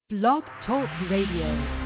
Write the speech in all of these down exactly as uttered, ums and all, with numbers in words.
Blog Talk Radio.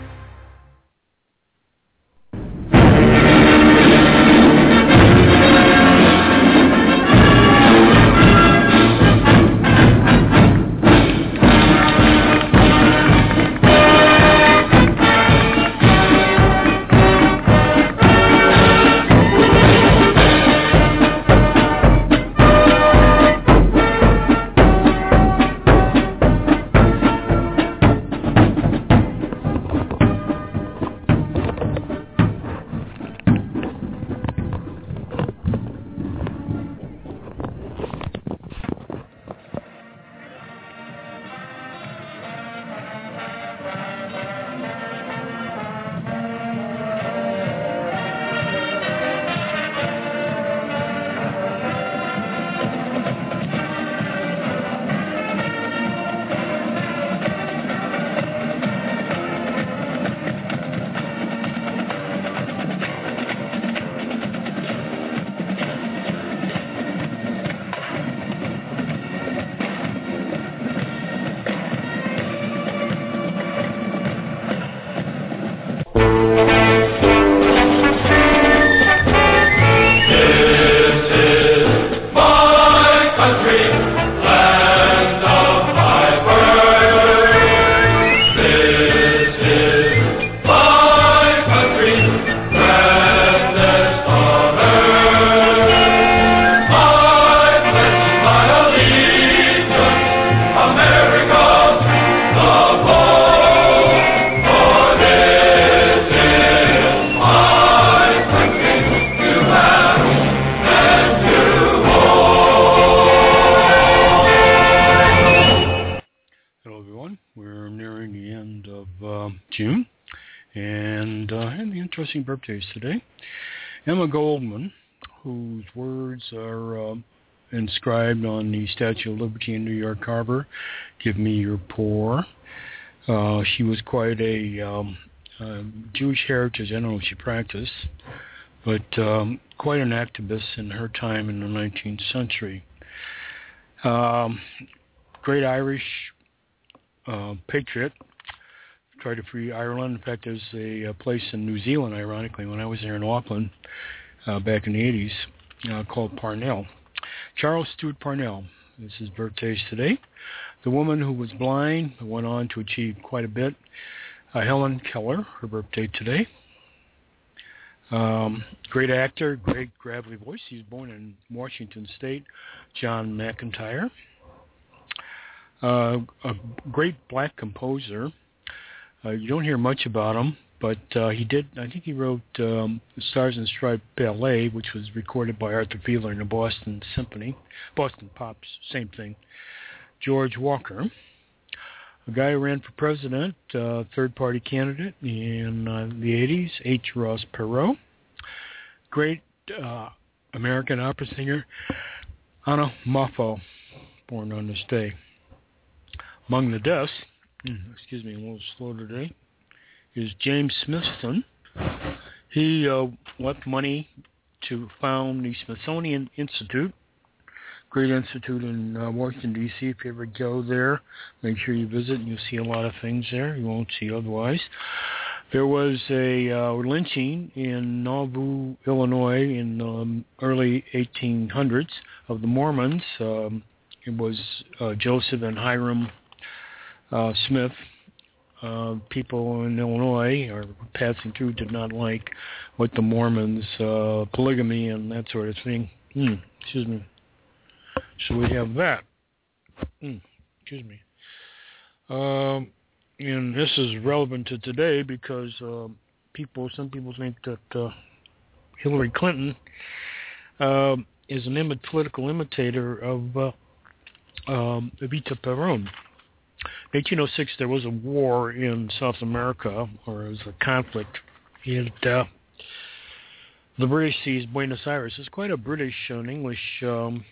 Birthdays today. Emma Goldman, whose words are uh, inscribed on the Statue of Liberty in New York Harbor, "Give me your poor." Uh, she was quite a um, uh, Jewish heritage. I don't know if she practiced, but um, quite an activist in her time in the nineteenth century. Um, great Irish uh, patriot. Tried to free Ireland. In fact, there's a, a place in New Zealand, ironically, when I was there in Auckland uh, back in the eighties, uh, called Parnell. Charles Stewart Parnell is his birthday today. The woman who was blind went on to achieve quite a bit. Uh, Helen Keller, her birthday today. Um, great actor, great gravelly voice. He was born in Washington State. John McIntyre. Uh, a great black composer. Uh, you don't hear much about him, but uh, he did, I think he wrote um, the Stars and Stripes Ballet, which was recorded by Arthur Fiedler in the Boston Symphony. Boston Pops, same thing. George Walker, a guy who ran for president, uh, third-party candidate in uh, the eighties, H. Ross Perot. Great uh, American opera singer, Anna Moffo, born on this day. Among the deaths, excuse me, a little slow today, is James Smithson. He uh, left money to found the Smithsonian Institute, great institute in uh, Washington, D C If you ever go there, make sure you visit and you'll see a lot of things there you won't see otherwise. There was a uh, lynching in Nauvoo, Illinois in the um, early eighteen hundreds of the Mormons. Um, it was uh, Joseph and Hiram Uh, Smith. Uh, people in Illinois or passing through did not like what the Mormons, uh, polygamy and that sort of thing. Mm, excuse me. So we have that. Mm, excuse me. Um, and this is relevant to today because uh, people, some people think that uh, Hillary Clinton uh, is an imi- political imitator of uh, um, Evita Peron. In eighteen oh six, there was a war in South America, or it was a conflict. And, uh, the British seized Buenos Aires. It's quite a British and English um,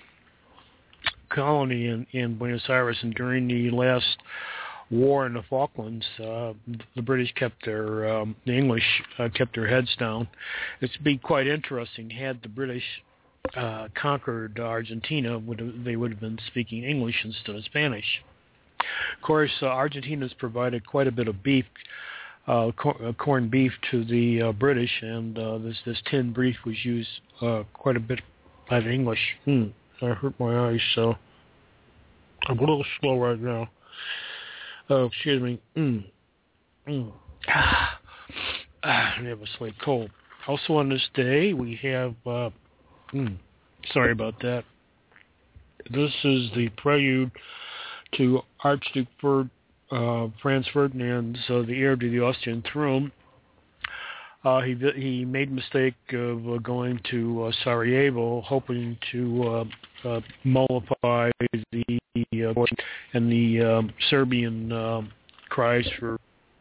colony in, in Buenos Aires, and during the last war in the Falklands, uh, the British kept their, um, the English uh, kept their heads down. It's been quite interesting. Had the British uh, conquered Argentina, would have, they would have been speaking English instead of Spanish. Of course, uh, Argentina's provided quite a bit of beef, uh, cor- uh, corned beef to the uh, British, and uh, this this tin beef was used uh, quite a bit by the English. Hmm. I hurt my eyes, so I'm a little slow right now. Oh, excuse me. Mm. Mm. Ah. Ah, I have a slight cold. Also on this day, we have... Uh, mm, sorry about that. This is the prelude to Archduke Fer, uh, Franz Ferdinand, so the heir to the Austrian throne. Uh, he he made the mistake of uh, going to uh, Sarajevo, hoping to uh, uh, mollify the uh, and the um, Serbian um, cries for.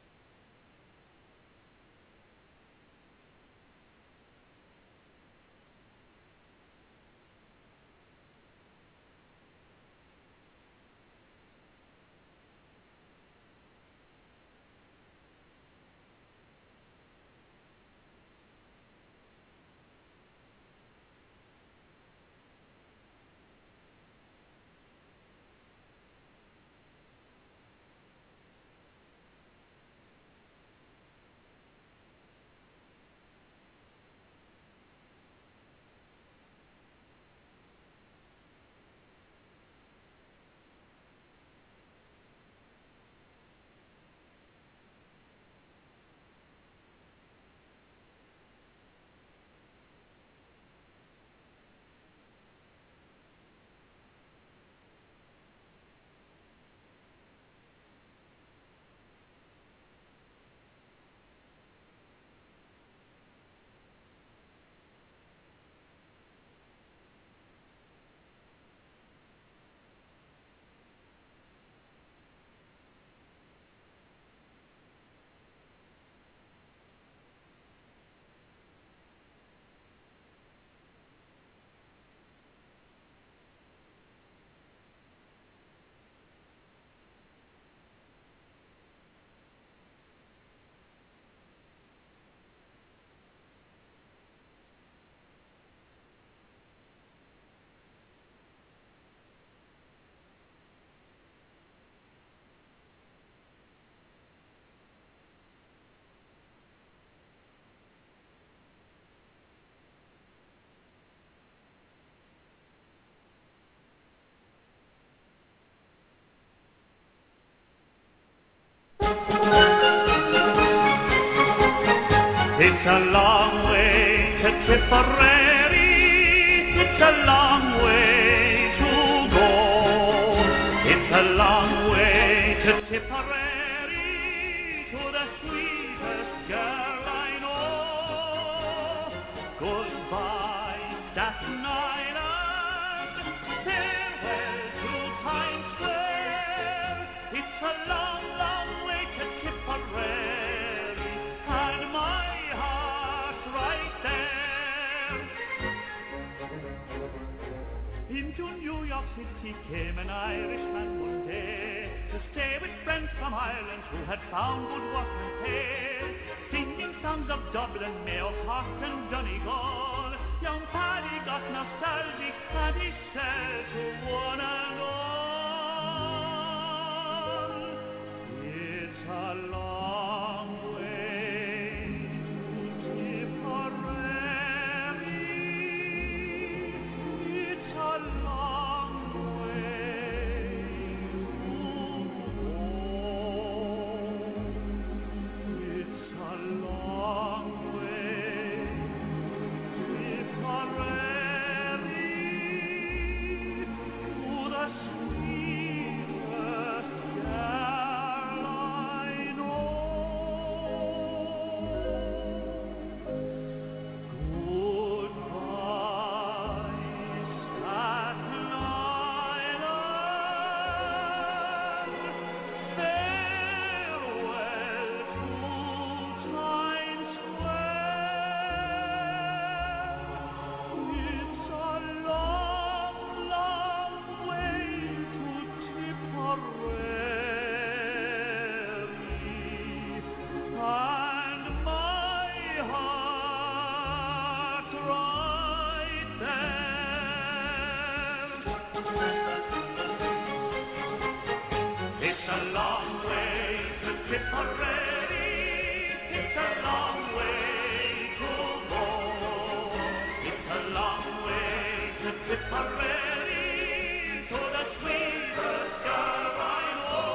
It's a long way to Tipperary, it's a long way to go. It's a long way to Tipperary, to the sweetest girl I know. Goodbye, Staten Island, farewell to Times Square. It's a long, long way to Tipperary, and my heart's right there. Into New York City came an Irishman one day to stay with friends from Ireland who had found good work and pay, singing songs of Dublin, Mayo, Cork and Donegal. Young Paddy got nostalgic and he said to one and all, it's a long way to Tipperary, it's a long way to go. It's a long way to Tipperary, to the Tipperary, it's a long way to go. It's a long way to Tipperary, to the sweetest girl I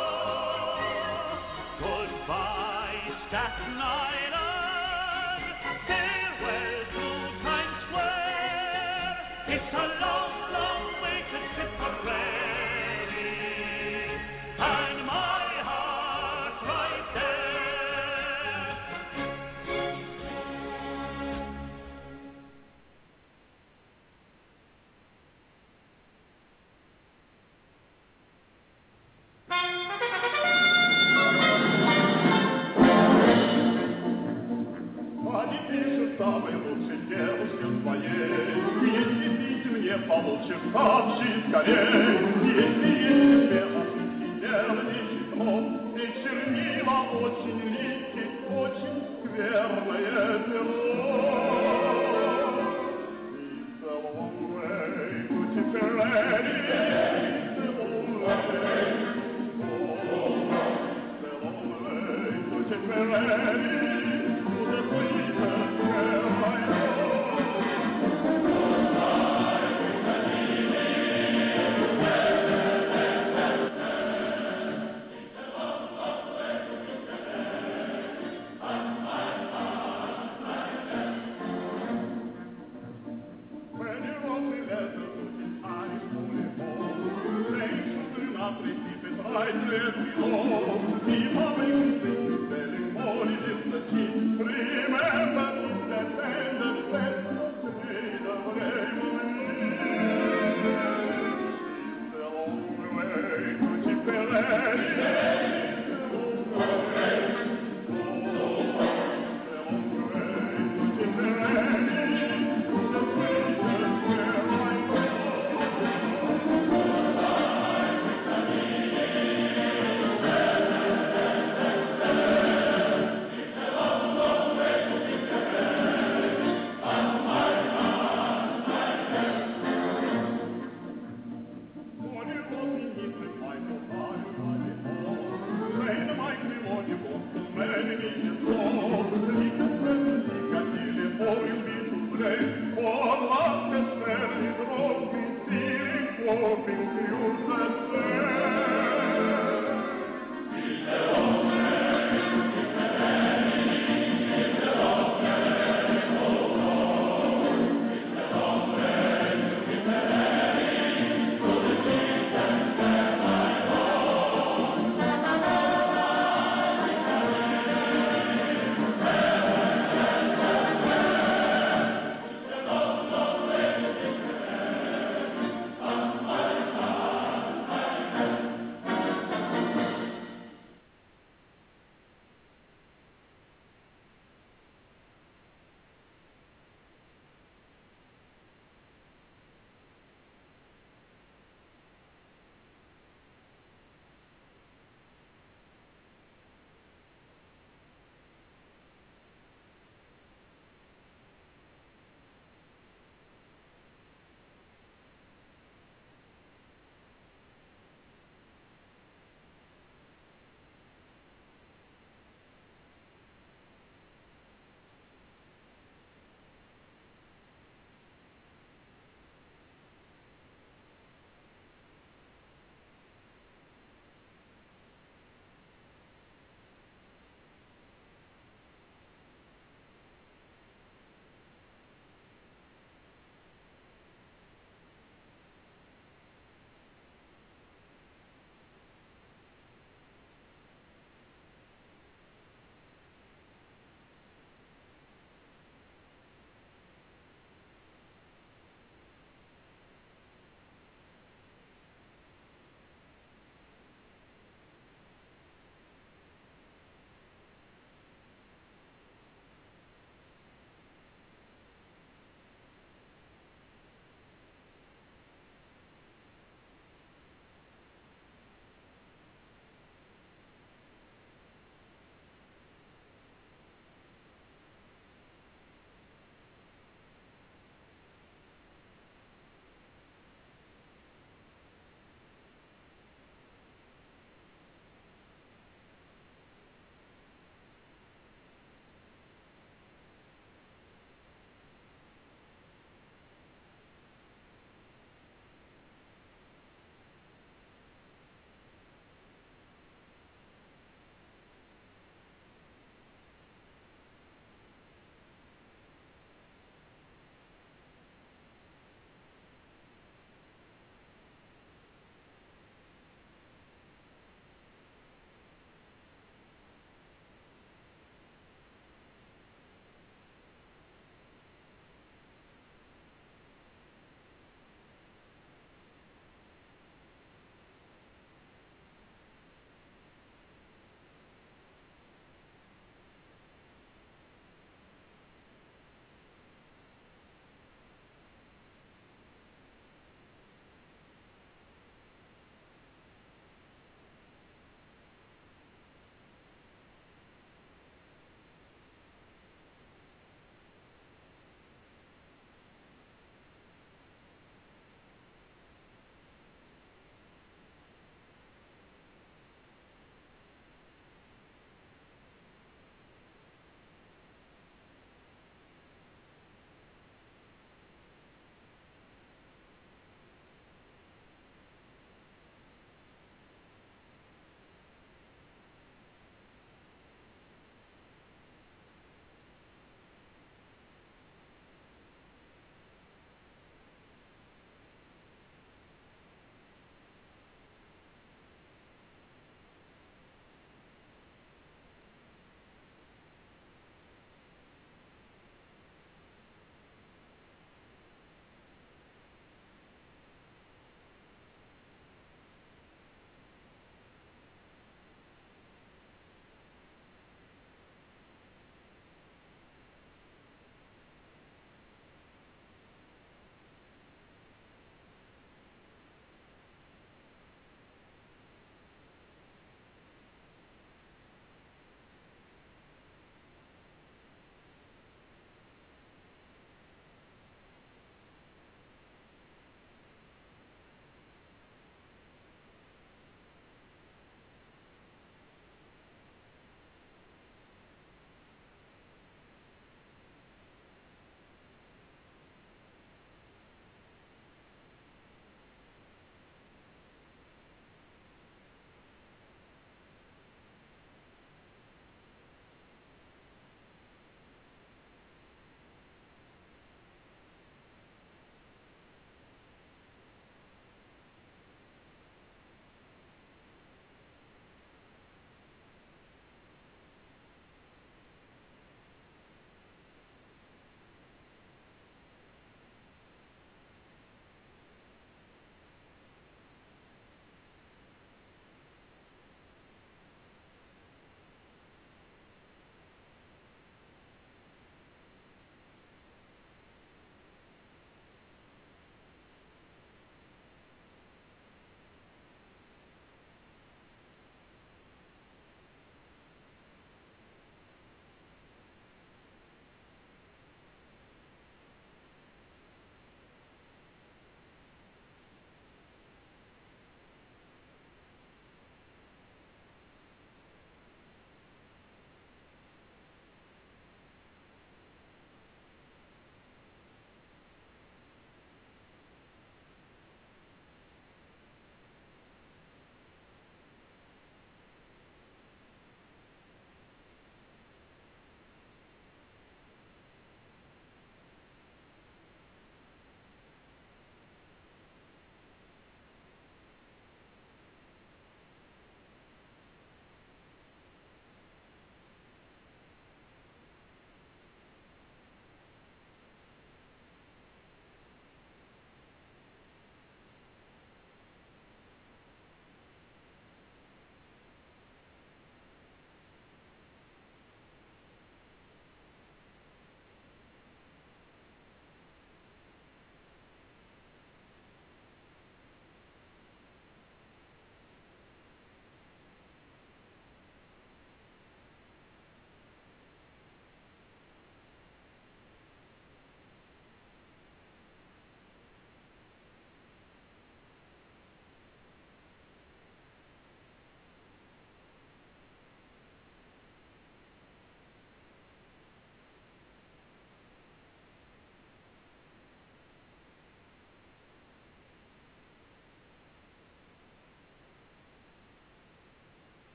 know. Goodbye, Staten Island, farewell to Times Square. It's a long, long way to Tipperary, and my heart right there. Пишет самый лучший девушка своей. Принесите мне помолчи, вставши скорей. Если есть тебе ошибки, нервничай снов. И чернила очень липкие, очень скверное перо. It's a long way to Tipperary. It's a long way. Oh, it's a long way to Tipperary.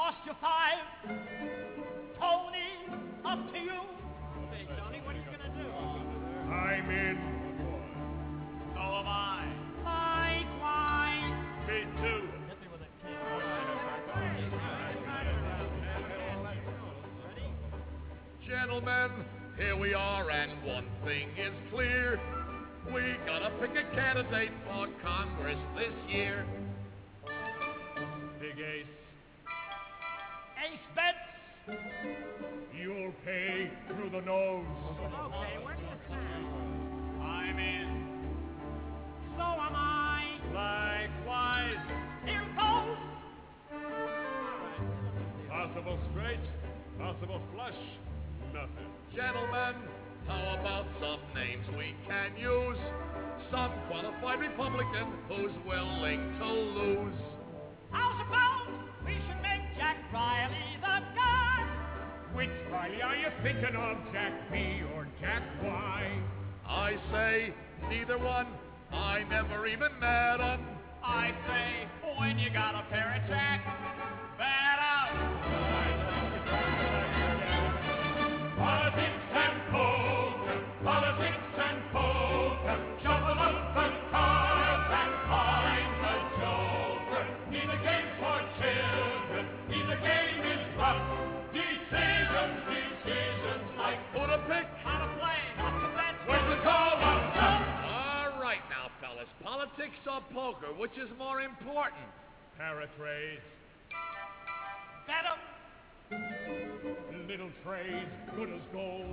cost you five. Tony, up to you. Hey, Tony, what are you going to do? I'm in. So am I. Likewise. Me too. Gentlemen, here we are, and one thing is clear. We gotta pick a candidate for Congress this year. Big Ace, Ace bets. you'll pay through the nose. Okay, where do you stand? I'm in. So am I. Likewise. Here goes. Possible straight, possible flush, nothing. Gentlemen, how about some names we can use? Some qualified Republican who's willing to lose. How's about we should make Jack Riley the guy? Which Riley are you thinking of, Jack B or Jack Y? I say neither one. I never even met 'em. I say, when you got a pair of Jack, bet out. Politics and poker, politics and poker, shuffle up the cards and find the joker. Neither game's for children, neither game is rough. Decisions, decisions like Who to pick? How to play, what to bet, when to call up some. All right now, fellas. Politics or poker, which is more important? Paratrays, bet 'em. little trays, good as gold.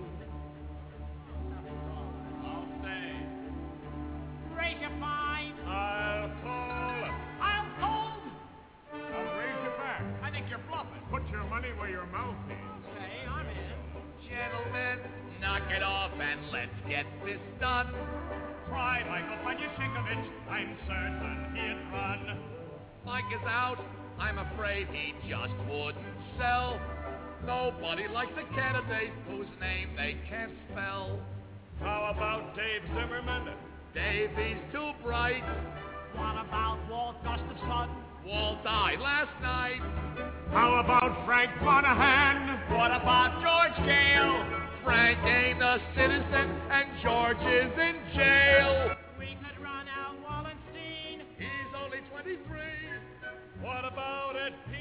I'll say, raise your fine, I'll call, I'll hold. I'll raise you back. I think you're bluffing. Put your money where your mouth is. Okay, I'm in. Gentlemen, knock it off and let's get this done. Try Michael Panyashikovich, I'm certain he'd run. Mike is out. I'm afraid he just wouldn't sell. Nobody likes a candidate whose name they can't spell. How about Dave Zimmerman? Davey's too bright. What about Walt Gustafson? Walt died last night. How about Frank Monahan? What about George Gale? Frank ain't a citizen and George is in jail. We could run out Wallenstein. He's only twenty-three. What about Ed P.